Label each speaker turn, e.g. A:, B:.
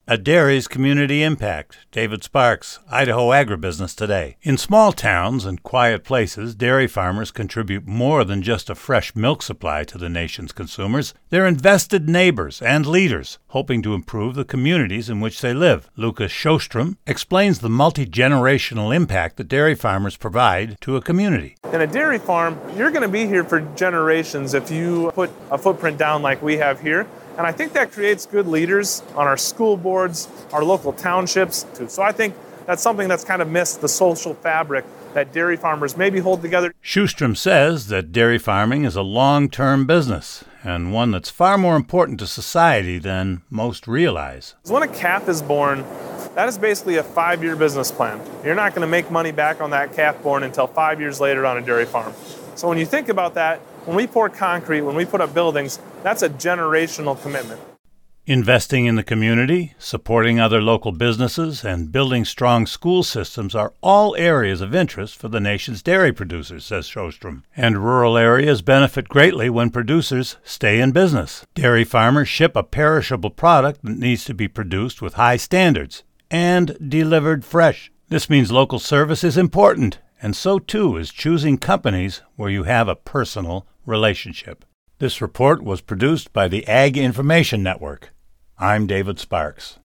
A: A dairy's community impact. David Sparks, Idaho Agribusiness Today. In small towns and quiet places, dairy farmers contribute more than just a fresh milk supply to the nation's consumers. They're invested neighbors and leaders, hoping to improve the communities in which they live. Lucas Sjostrom explains the multi-generational impact that dairy farmers provide to a community.
B: In a dairy farm, you're going to be here for generations if you put a footprint down like we have here. And I think that creates good leaders on our school boards, our local townships, too. So I think that's something that's kind of missed, the social fabric that dairy farmers maybe hold together.
A: Sjostrom says that dairy farming is a long-term business and one that's far more important to society than most realize.
B: When a calf is born, that is basically a 5-year business plan. You're not going to make money back on that calf born until 5 years later on a dairy farm. So when you think about that, when we pour concrete, when we put up buildings, that's a generational commitment.
A: Investing in the community, supporting other local businesses, and building strong school systems are all areas of interest for the nation's dairy producers, says Sjostrom. And rural areas benefit greatly when producers stay in business. Dairy farmers ship a perishable product that needs to be produced with high standards and delivered fresh. This means local service is important, and so too is choosing companies where you have a personal relationship. This report was produced by the Ag Information Network. I'm David Sparks.